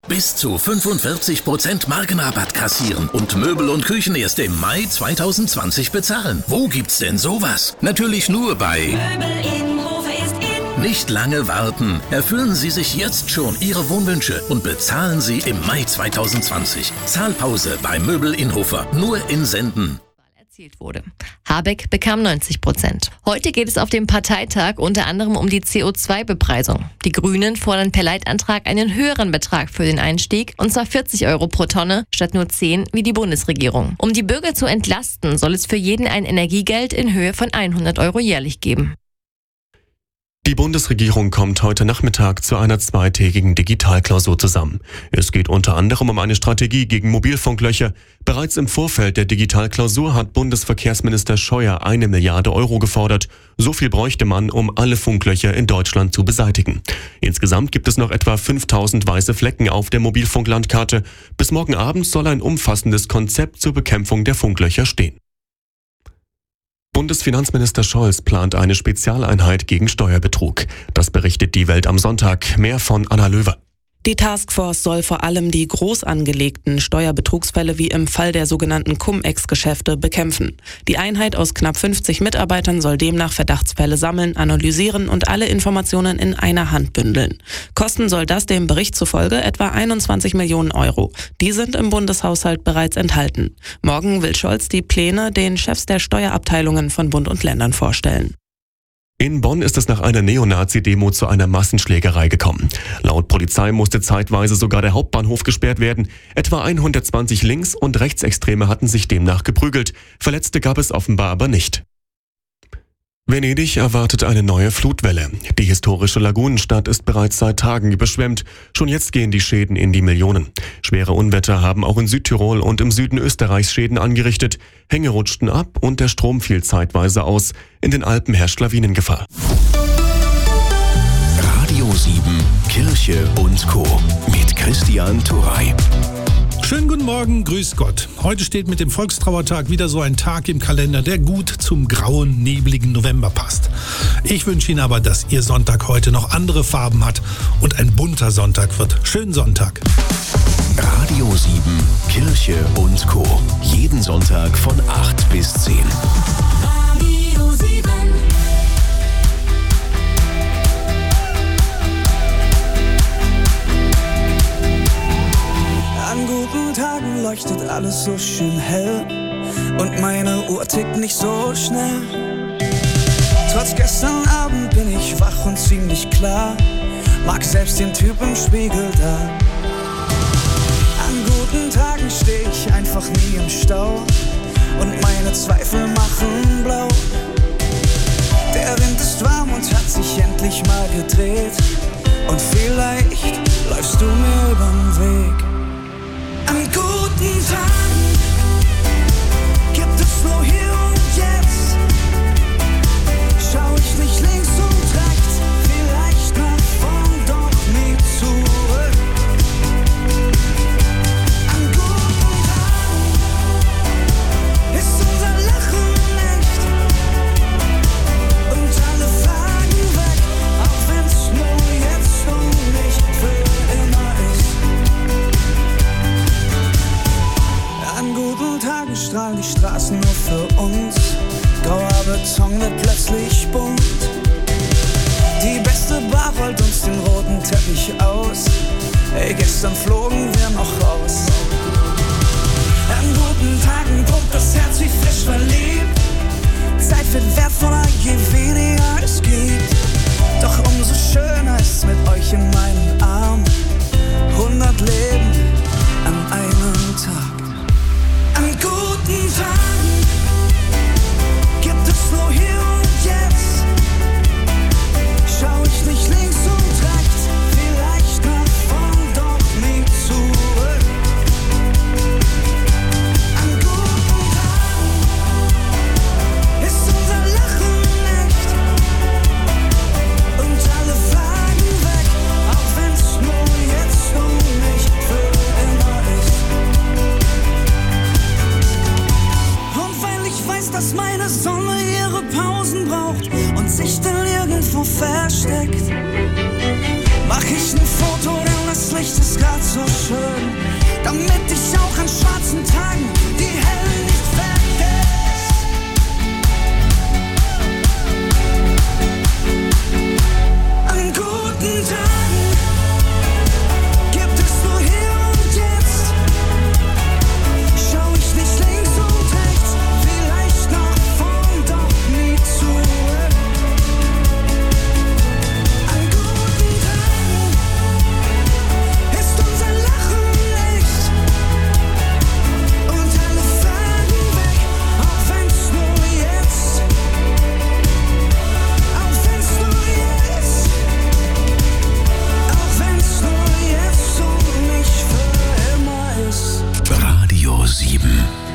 Bis zu 45% Markenrabatt kassieren und Möbel und Küchen erst im Mai 2020 bezahlen. Wo gibt's denn sowas? Natürlich nur bei Möbel Innhofer ist in. Nicht lange warten. Erfüllen Sie sich jetzt schon Ihre Wohnwünsche und bezahlen sie im Mai 2020. Zahlpause bei Möbel Innhofer. Nur in Senden. Wurde. Habeck bekam 90%. Heute geht es auf dem Parteitag unter anderem um die CO2-Bepreisung. Die Grünen fordern per Leitantrag einen höheren Betrag für den Einstieg, und zwar 40 Euro pro Tonne statt nur 10 wie die Bundesregierung. Um die Bürger zu entlasten, soll es für jeden ein Energiegeld in Höhe von 100 Euro jährlich geben. Die Bundesregierung kommt heute Nachmittag zu einer zweitägigen Digitalklausur zusammen. Es geht unter anderem um eine Strategie gegen Mobilfunklöcher. Bereits im Vorfeld der Digitalklausur hat Bundesverkehrsminister Scheuer 1 Milliarde Euro gefordert. So viel bräuchte man, um alle Funklöcher in Deutschland zu beseitigen. Insgesamt gibt es noch etwa 5000 weiße Flecken auf der Mobilfunklandkarte. Bis morgen Abend soll ein umfassendes Konzept zur Bekämpfung der Funklöcher stehen. Bundesfinanzminister Scholz plant eine Spezialeinheit gegen Steuerbetrug. Das berichtet die Welt am Sonntag. Mehr von Anna Löwer. Die Taskforce soll vor allem die groß angelegten Steuerbetrugsfälle wie im Fall der sogenannten Cum-Ex-Geschäfte bekämpfen. Die Einheit aus knapp 50 Mitarbeitern soll demnach Verdachtsfälle sammeln, analysieren und alle Informationen in einer Hand bündeln. Kosten soll das dem Bericht zufolge etwa 21 Millionen Euro. Die sind im Bundeshaushalt bereits enthalten. Morgen will Scholz die Pläne den Chefs der Steuerabteilungen von Bund und Ländern vorstellen. In Bonn ist es nach einer Neonazi-Demo zu einer Massenschlägerei gekommen. Laut Polizei musste zeitweise sogar der Hauptbahnhof gesperrt werden. Etwa 120 Links- und Rechtsextreme hatten sich demnach geprügelt. Verletzte gab es offenbar aber nicht. Venedig erwartet eine neue Flutwelle. Die historische Lagunenstadt ist bereits seit Tagen überschwemmt. Schon jetzt gehen die Schäden in die Millionen. Schwere Unwetter haben auch in Südtirol und im Süden Österreichs Schäden angerichtet. Hänge rutschten ab und der Strom fiel zeitweise aus. In den Alpen herrscht Lawinengefahr. Radio 7, Kirche und Co. mit Christian Turey. Schönen guten Morgen, grüß Gott. Heute steht mit dem Volkstrauertag wieder so ein Tag im Kalender, der gut zum grauen, nebligen November passt. Ich wünsche Ihnen aber, dass Ihr Sonntag heute noch andere Farben hat und ein bunter Sonntag wird. Schönen Sonntag. Radio 7, Kirche und Co. Jeden Sonntag von 8 bis 10. Radio 7. An guten Tagen leuchtet alles so schön hell und meine Uhr tickt nicht so schnell. Trotz gestern Abend bin ich wach und ziemlich klar, mag selbst den Typ im Spiegel da. An guten Tagen steh ich einfach nie im Stau und meine Zweifel machen blau. Der Wind ist warm und hat sich endlich mal gedreht und vielleicht läufst du mir übern Weg. An guten Tagen gibt es nur hier und jetzt. Schau ich nicht links und rechts, vielleicht nach vorn, doch nie zurück. An guten Tagen ist unser Lachen echt und alle Fragen weg, auch wenn's nur jetzt und nicht für immer ist. An guten Tagen strahlen die Straßen nur für uns. Grauer Beton wird plötzlich bunt. Die beste Bar rollt uns den roten Teppich aus. Ey, gestern flogen wir noch raus. An guten Tagen pumpt das Herz wie frisch verliebt. Zeit wird wertvoller, je weniger es gibt. Doch umso schöner ist mit euch in meinen Armen. 100 Leben an einem Tag. An guten Tagen gibt es nur hier und jetzt. Schau ich nicht links und rechts, vielleicht nach vorn, doch nie zurück. An guten Tagen ist unser Lachen echt und alle Fragen weg, auch wenn's nur damit ich auch an schwarzen Tagen die hellen nicht vergesse. An guten Tagen gibt es nur hier und jetzt. Schau ich nicht links und rechts, vielleicht nach vorn, doch nie zurück. An guten Tagen ist unser Lachen echt und alle Fragen weg, auch wenn's nur jetzt, auch wenn's nur jetzt, auch wenn's nur jetzt und nicht für immer ist. Radio 7.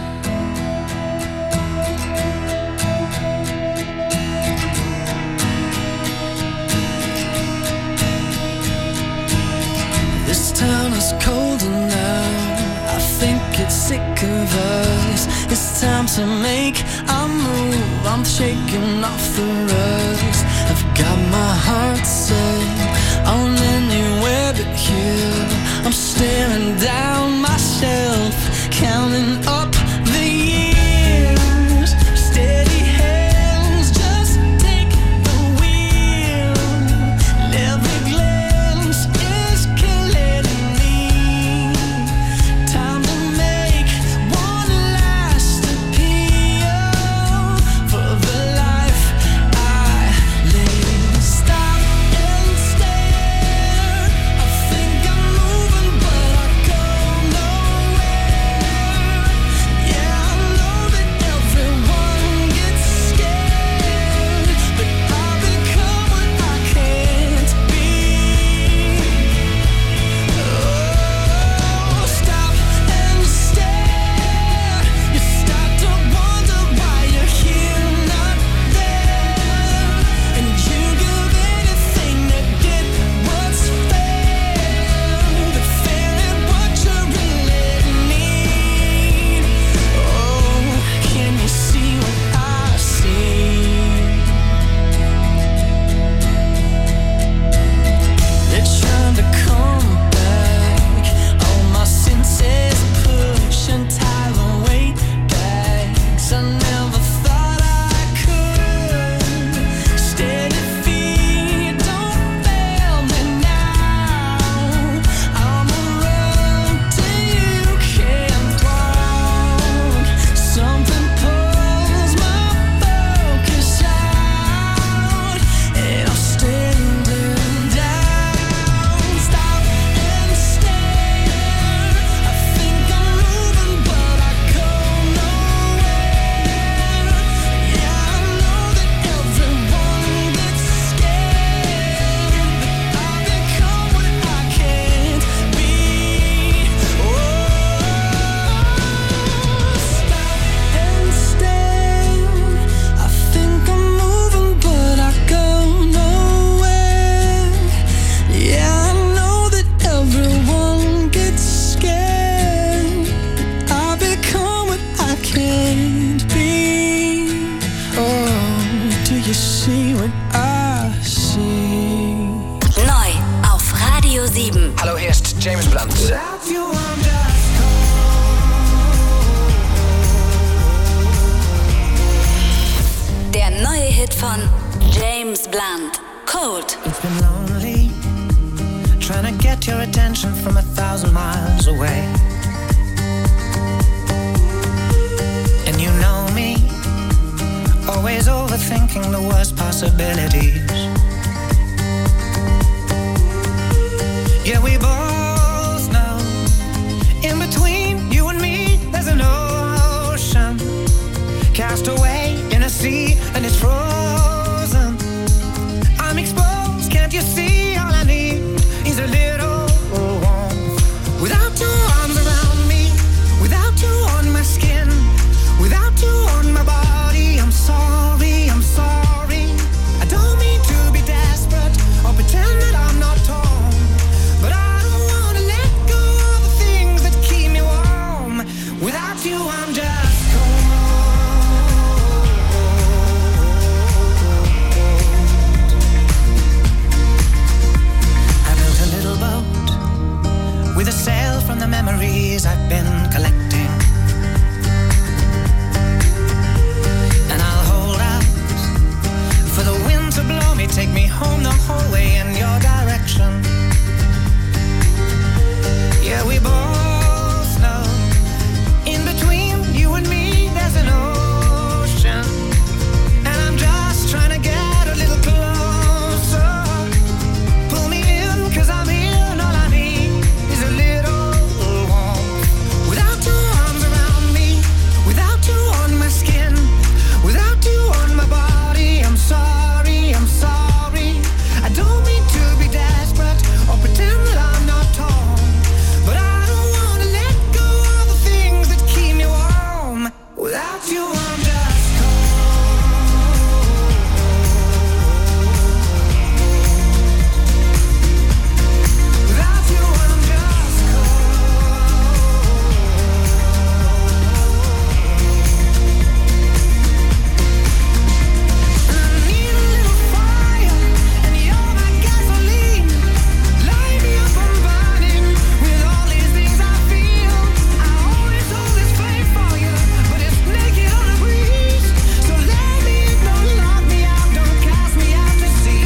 This town is colder now. I think it's sick of us. It's time to make a move. I'm shaking off the rust. I've got my heart set on anywhere but here. I'm staring down myself, counting up the years. Steady hands, just take the wheel. Every glance is killing me. Time to make one last appeal for the life I live. Stop and stare. I think I'm moving, but I go nowhere. Yeah, I know that everyone gets scared, but I become what I can't be. Oh, stop and stare. You start to wonder why you're here, not there, and you give anything to get what's fair, but fair ain't what you really need. Oh, can you see what I see? They're trying to come back. All my senses push and tie the weight back. 'Cause I never thought I could. Steady feet, don't fail me now. I'm a road till you can't walk. Something pulls my focus out, and I'm standing down. Stop and stare. I think I'm moving, but I go nowhere. Yeah, I know that everyone gets scared, but I become what I can't be. Oh, stop and stare. I think I'm moving, but I go nowhere. Yeah, I know that everyone gets scared. I become what I can't be. Oh, do you see what I see? Neu auf Radio 7. Hallo, hier ist James Blunt. Without you, I'm just Der neue Hit von James Blunt. Cold. It's been lonely, trying to get your attention from 1,000 miles away. And you know me, always overthinking the worst possibilities. Yeah, we both know, in between you and me, there's an ocean. Cast away in a sea and it's frozen. I'm exposed, can't you see? All I need is a little warmth. Without your arms around me, without you on my skin, without you on my body, I'm sorry, I'm sorry. I don't mean to be desperate or pretend that I'm not torn, but I don't from the memories I've been collecting. And I'll hold out for the wind to blow me, take me home the whole way in your direction. Yeah, we both know in between you and me there's an ocean, and I'm just trying to get a little closer. Pull me in, 'cause I'm here, and all I need is a little warmth. Without your arms around me, without you on my skin, without you on my body, I'm sorry, I'm sorry. I don't mean to be desperate or pretend that I'm not torn, but I don't wanna let go of the things that keep me warm. Without you I'm just cold. Without you I'm just cold. And I need a little fire, and you're my gasoline. Light me up, I'm burning with all these things I feel. I always hold this flame for you, but it's naked on a breeze. So let me in, don't lock me out, don't cast me out to sea.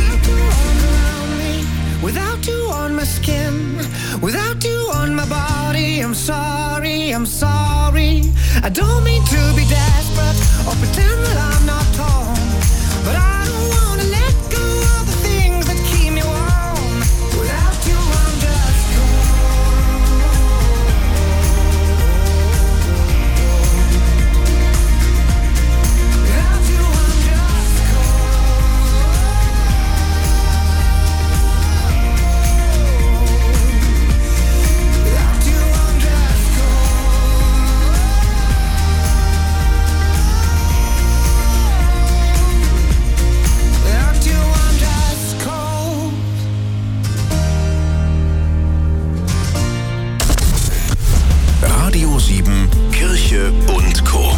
Without you on my skin, without you on my body, I'm sorry, I'm sorry. I don't mean to be desperate or pretend that I'm not torn, but I don't wanna let go of the things that keep me warm. Without you I'm just cold. Without you I'm just cold. Without you I'm just cold. Without you I'm just cold. Radio 7, Kirche und Co.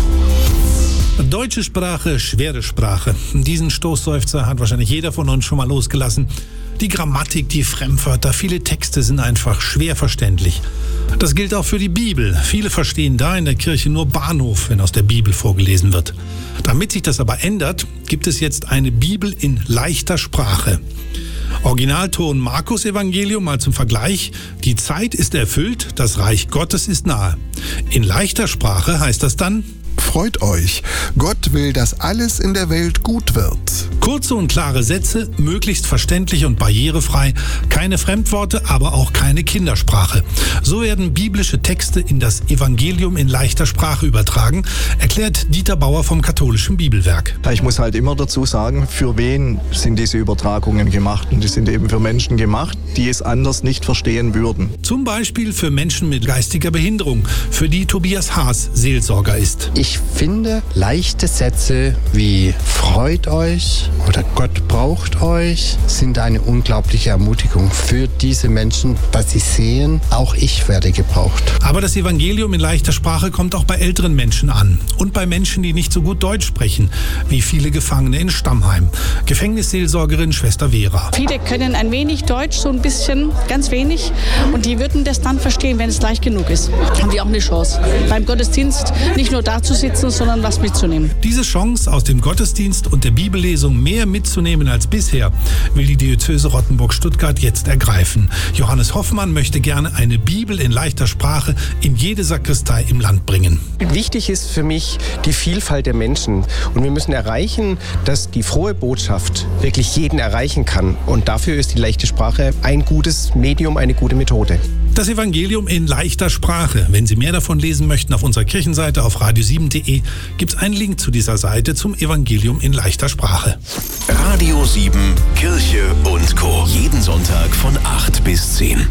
Deutsche Sprache, schwere Sprache. Diesen Stoßseufzer hat wahrscheinlich jeder von uns schon mal losgelassen. Die Grammatik, die Fremdwörter, viele Texte sind einfach schwer verständlich. Das gilt auch für die Bibel. Viele verstehen da in der Kirche nur Bahnhof, wenn aus der Bibel vorgelesen wird. Damit sich das aber ändert, gibt es jetzt eine Bibel in leichter Sprache. Originalton Markus Evangelium mal zum Vergleich. Die Zeit ist erfüllt, das Reich Gottes ist nahe. In leichter Sprache heißt das dann: Freut euch, Gott will, dass alles in der Welt gut wird. Kurze und klare Sätze, möglichst verständlich und barrierefrei, keine Fremdworte, aber auch keine Kindersprache. So werden biblische Texte in das Evangelium in leichter Sprache übertragen, erklärt Dieter Bauer vom Katholischen Bibelwerk. Ich muss halt immer dazu sagen, für wen sind diese Übertragungen gemacht? Und die sind eben für Menschen gemacht, die es anders nicht verstehen würden. Zum Beispiel für Menschen mit geistiger Behinderung, für die Tobias Haas Seelsorger ist. Ich finde, leichte Sätze wie freut euch oder Gott braucht euch sind eine unglaubliche Ermutigung für diese Menschen, dass sie sehen, auch ich werde gebraucht. Aber das Evangelium in leichter Sprache kommt auch bei älteren Menschen an und bei Menschen, die nicht so gut Deutsch sprechen, wie viele Gefangene in Stammheim. Gefängnisseelsorgerin Schwester Vera. Viele können ein wenig Deutsch, so ein bisschen, ganz wenig, und die würden das dann verstehen, wenn es leicht genug ist. Haben die auch eine Chance, beim Gottesdienst nicht nur da zu sitzen, sondern was mitzunehmen. Diese Chance, aus dem Gottesdienst und der Bibellesung mehr mitzunehmen als bisher, will die Diözese Rottenburg-Stuttgart jetzt ergreifen. Johannes Hoffmann möchte gerne eine Bibel in leichter Sprache in jede Sakristei im Land bringen. Wichtig ist für mich die Vielfalt der Menschen. Und wir müssen erreichen, dass die frohe Botschaft wirklich jeden erreichen kann. Und dafür ist die leichte Sprache ein gutes Medium, eine gute Methode. Das Evangelium in leichter Sprache. Wenn Sie mehr davon lesen möchten, auf unserer Kirchenseite auf radio7.de gibt es einen Link zu dieser Seite zum Evangelium in leichter Sprache. Radio 7, Kirche und Co. Jeden Sonntag von 8 bis 10.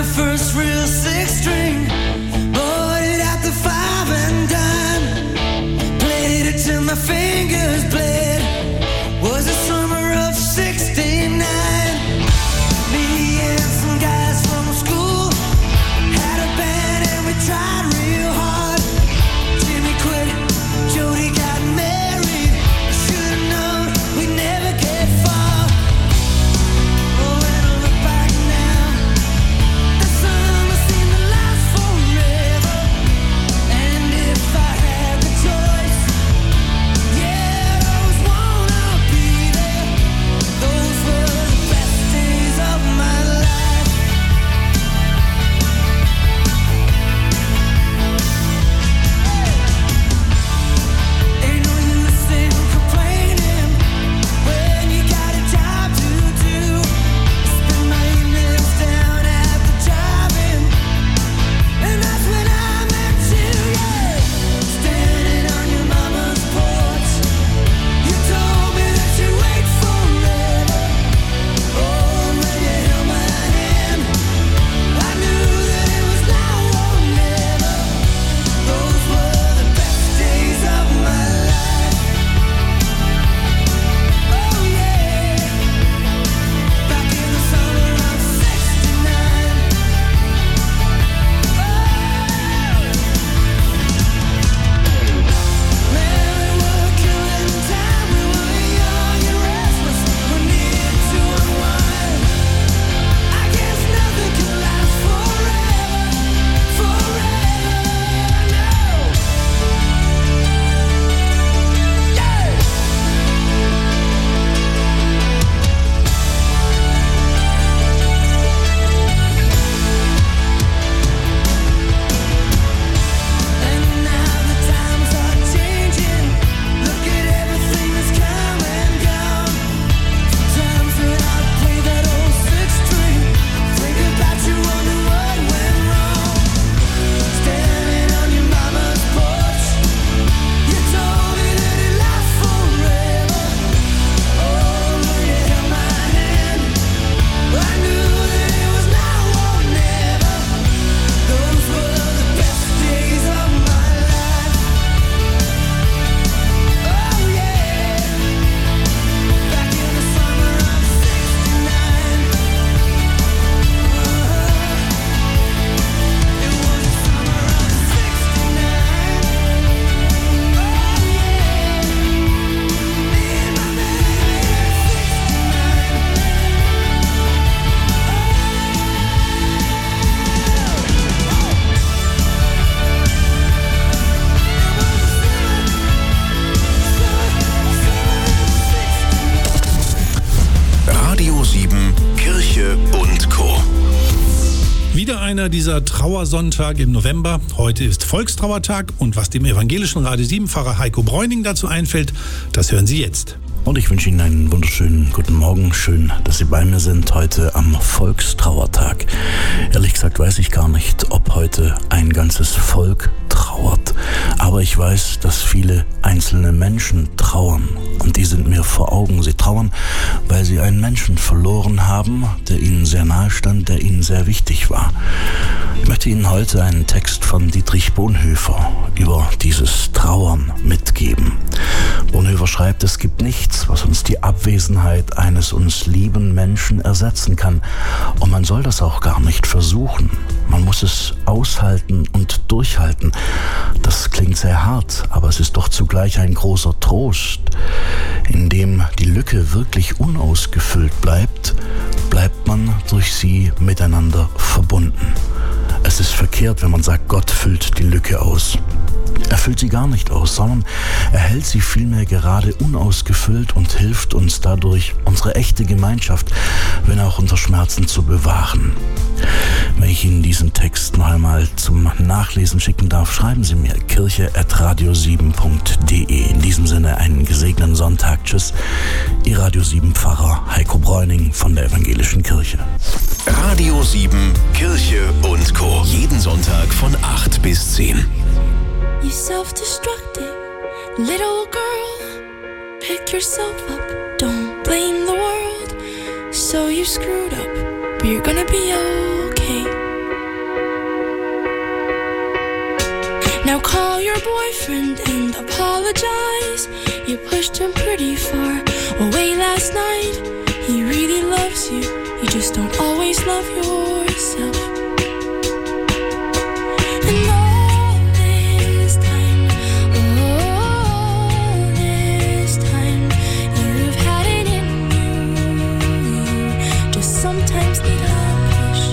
my first real six string. Bought it at the 5 and dime. Played it till my fingers bled. Was the summer of '69. Me and some guys from school had a band and we tried real hard. Jimmy quit, Jody got married. I should've known we'd never get far. Oh, when I look back now, the summer seemed to last forever. And if I had the choice, yeah, I always wanna be there. Those were the best days of my life. Ain't no use in complaining when you got a job to do. Spend my evenings down at the drive-in, and that's when I met you, yeah. Standing on your mama's porch, you told me that you'd wait forever. Oh, when you held my hand, I knew that it was now or never. Those were the best days of my life. Oh yeah, back in the summer of '69. Man, we were killing time. We were young and restless. We needed to unwind. I guess nothing can last forever, forever, no. And now the times are changing. Look at everything that's come and gone. Sometimes when I play that old six string, think about you, wonder what went wrong. Standing on your mama's porch, you told me that it lasts forever. Oh, when you held my hand, I knew that it was now or never. Those were the best days of my life. Oh yeah, back in the summer of '69. It was the summer of '69. Oh yeah, me and my baby, Radio 7, Kirche und Co. Wieder einer dieser Trauersonntage im November. Heute ist Volkstrauertag und was dem evangelischen Radio 7-Pfarrer Heiko Bräuning dazu einfällt, das hören Sie jetzt. Und ich wünsche Ihnen einen wunderschönen guten Morgen. Schön, dass Sie bei mir sind heute am Volkstrauertag. Ehrlich gesagt weiß ich gar nicht, ob heute ein ganzes Volk trauert. Aber ich weiß, dass viele einzelne Menschen trauern. Und die sind mir vor Augen. Sie trauern, weil sie einen Menschen verloren haben, der ihnen sehr nahe stand, der ihnen sehr wichtig war. Ich möchte Ihnen heute einen Text von Dietrich Bonhoeffer über dieses Trauern mitgeben. Bonhoeffer schreibt, es gibt nichts, was uns die Abwesenheit eines uns lieben Menschen ersetzen kann. Und man soll das auch gar nicht versuchen. Man muss es aushalten und durchhalten. Das klingt sehr hart, aber es ist doch zugleich ein großer Trost. Indem die Lücke wirklich unausgefüllt bleibt, bleibt man durch sie miteinander verbunden. Es ist verkehrt, wenn man sagt, Gott füllt die Lücke aus. Er füllt sie gar nicht aus, sondern er hält sie vielmehr gerade unausgefüllt und hilft uns dadurch, unsere echte Gemeinschaft, wenn auch unter Schmerzen, zu bewahren. Wenn ich Ihnen diesen Text noch einmal zum Nachlesen schicken darf, schreiben Sie mir kirche@radio7.de. In diesem Sinne einen gesegneten Sonntag. Tschüss, Ihr Radio 7 Pfarrer Heiko Bräuning von der Evangelischen Kirche. Radio 7, Kirche und Co. Jeden Sonntag von 8 bis 10. You self-destructive little girl, pick yourself up, don't blame the world. So you screwed up, but you're gonna be okay. Now call your boyfriend and apologize. You pushed him pretty far away last night. He really loves you, you just don't always love yourself. And all this time, you've had it in you. Just sometimes need a push.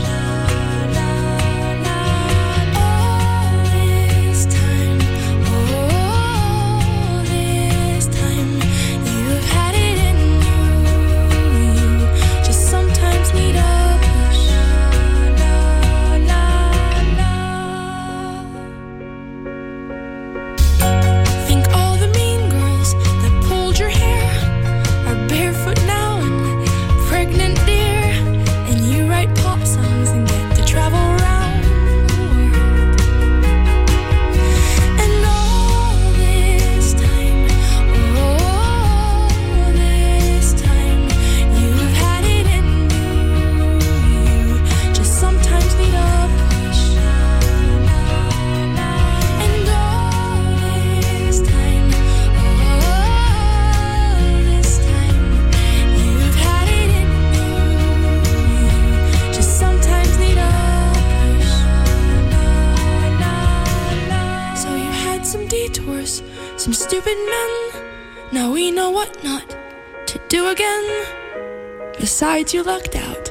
Some stupid men, now we know what not to do again. Besides, you lucked out,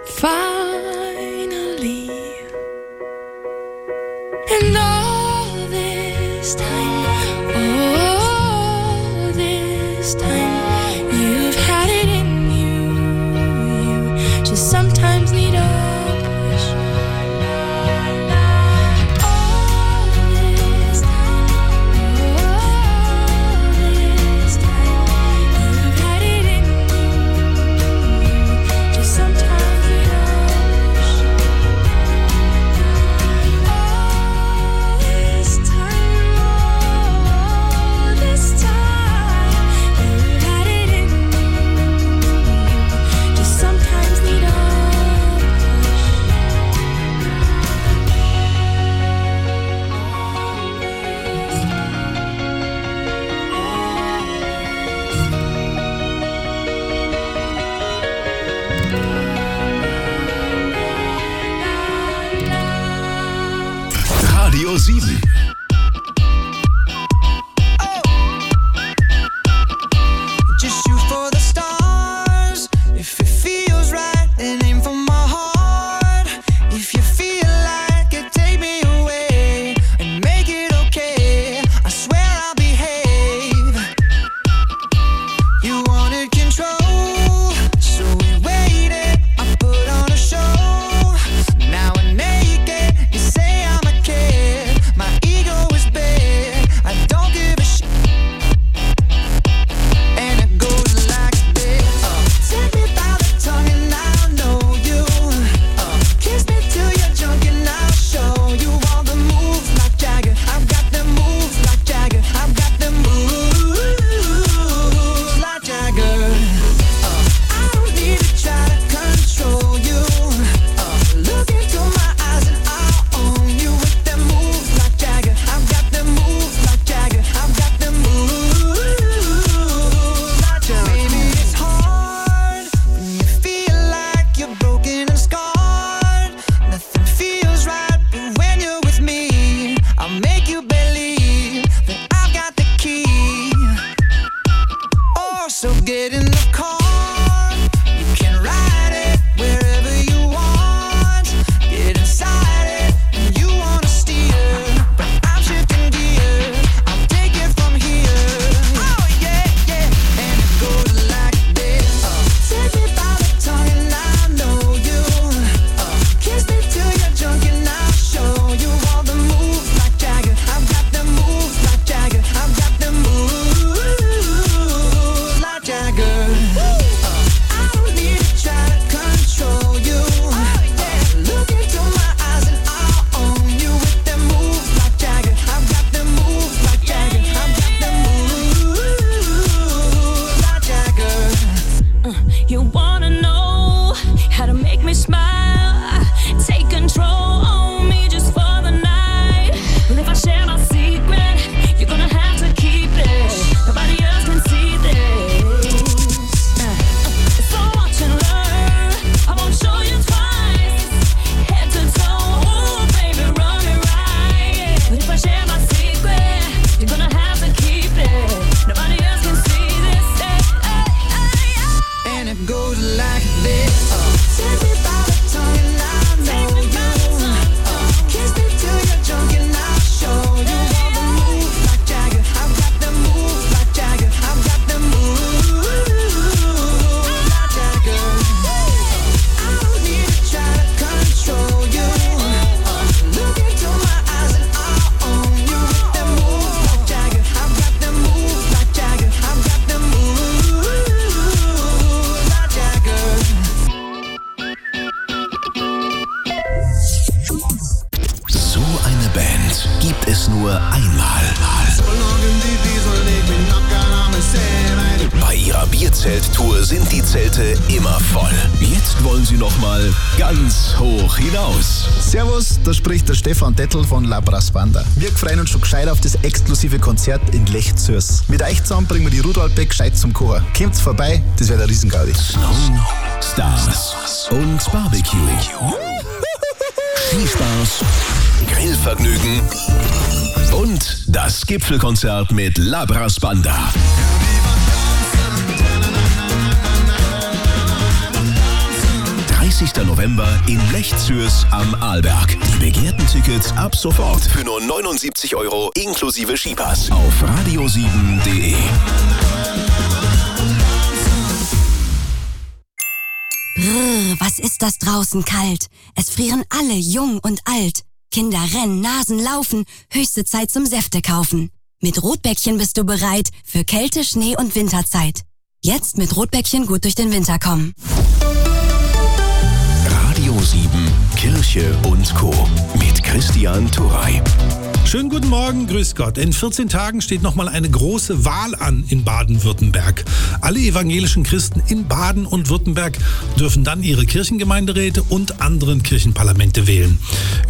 finally. And all this time, you've had it in you. You just sometimes need a Radio 7. Just shoot for the stars. If it feels right, then aim for my heart. If you feel like it, take me away and make it okay. I swear I'll behave. You wanted control, so we waited. I put on a show. Now we're naked. You say I'm a kid. My ego is big. I don't give a shit. And it goes like this. Take me by the tongue and I'll know you. Kiss me till you're drunk and I'll show you all the moves like Jagger. I've got the moves like Jagger. I've got the moves like Jagger. I don't need to try to control you. Look into my eyes and I'll own you with them moves like Jagger. I've got them moves like Jagger. I've got them moves like Jagger. Maybe it's hard when you feel like you're broken and scarred. Nothing feels right, but when you're with me, I'll make you believe that I've got the key. Oh, so get in the car. You can ride it wherever you want. Get inside it and you wanna steer, but I'm shifting gear. I'll take it from here. Oh yeah, yeah. And it goes like this. Take me by the tongue and I know you. Kiss me till you're drunk and I'll Moment gibt es nur einmal. Bei ihrer Bierzelttour sind die Zelte immer voll. Jetzt wollen sie noch mal ganz hoch hinaus. Servus, da spricht der Stefan Dettel von La Brassbanda. Wir freuen uns schon gescheit auf das exklusive Konzert in Lech Zürs. Mit euch zusammen bringen wir die Rudolbeck gescheit zum Kochen. Kommt vorbei, das wird ein Riesengaudi. Snow, Stars und Barbecue. Skispaß, Grillvergnügen und das Gipfelkonzert mit La Brassbanda. 30. November in Lech Zürs am Arlberg. Die begehrten Tickets ab sofort für nur 79 € inklusive Skipass auf radio7.de. Brrr, was ist das draußen kalt? Es frieren alle, jung und alt. Kinder rennen, Nasen laufen, höchste Zeit zum Säfte kaufen. Mit Rotbäckchen bist du bereit für Kälte, Schnee und Winterzeit. Jetzt mit Rotbäckchen gut durch den Winter kommen. Radio 7, Kirche und Co. mit Christian Turrey. Schönen guten Morgen, grüß Gott. In 14 Tagen steht nochmal eine große Wahl an in Baden-Württemberg. Alle evangelischen Christen in Baden und Württemberg dürfen dann ihre Kirchengemeinderäte und anderen Kirchenparlamente wählen.